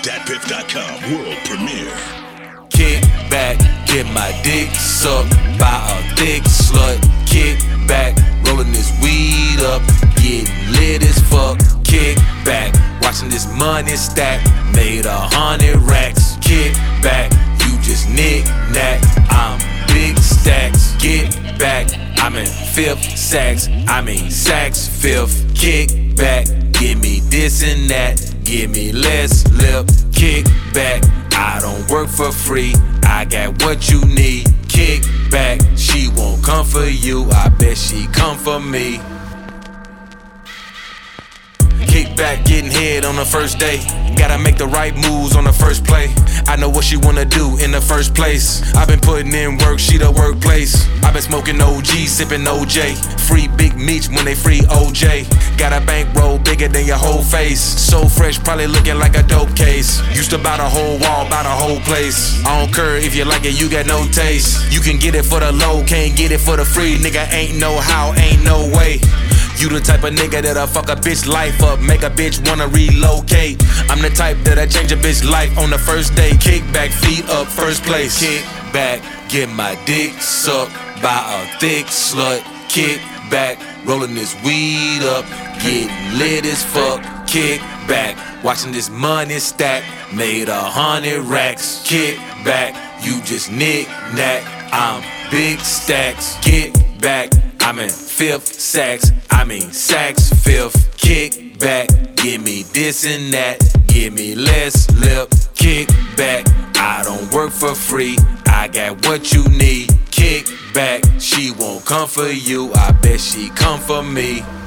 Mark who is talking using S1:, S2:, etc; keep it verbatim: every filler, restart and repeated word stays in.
S1: dat piff dot com world premiere.
S2: Kick back, get my dick sucked by a thick slut. Kick back, rolling this weed up, getting lit as fuck. Kick back, watching this money stack, made a hundred racks. Kick back, you just knick-knack, I'm big stacks. Get back, I'm in fifth sacks, I mean sacks fifth. Kick back, give me this and that, give me less lip. Kick back, I don't work for free, I got what you need. Kick back, she won't come for you, I bet she come for me. Kick back, getting head on the first day. Gotta make the right moves on the first play. I know what she wanna do in the first place. I've been putting in work, she the workplace. I've been smoking O G, sipping O J. Free Big Meech when they free O J. Got a bankroll bigger than your whole face. So fresh, probably looking like a dope case. Used to buy the whole wall, buy the whole place. I don't care if you like it, you got no taste. You can get it for the low, can't get it for the free. Nigga, ain't no how, ain't no way. You the type of nigga that'll fuck a bitch life up, make a bitch wanna relocate. I'm the type that'll change a bitch life on the first day. Kick back, feet up, first place. Kick back, get my dick sucked by a thick slut. Kick back, rolling this weed up, getting lit as fuck. Kick back, watching this money stack, made a hundred racks. Kick back, you just knick-knack, I'm big stacks. Get back, I'm in fifth sacks, I mean sacks fifth. Kick back, give me this and that, give me less lip. Kick back, I don't work for free, I got what you need. Kick back, she won't come for you, I bet she come for me.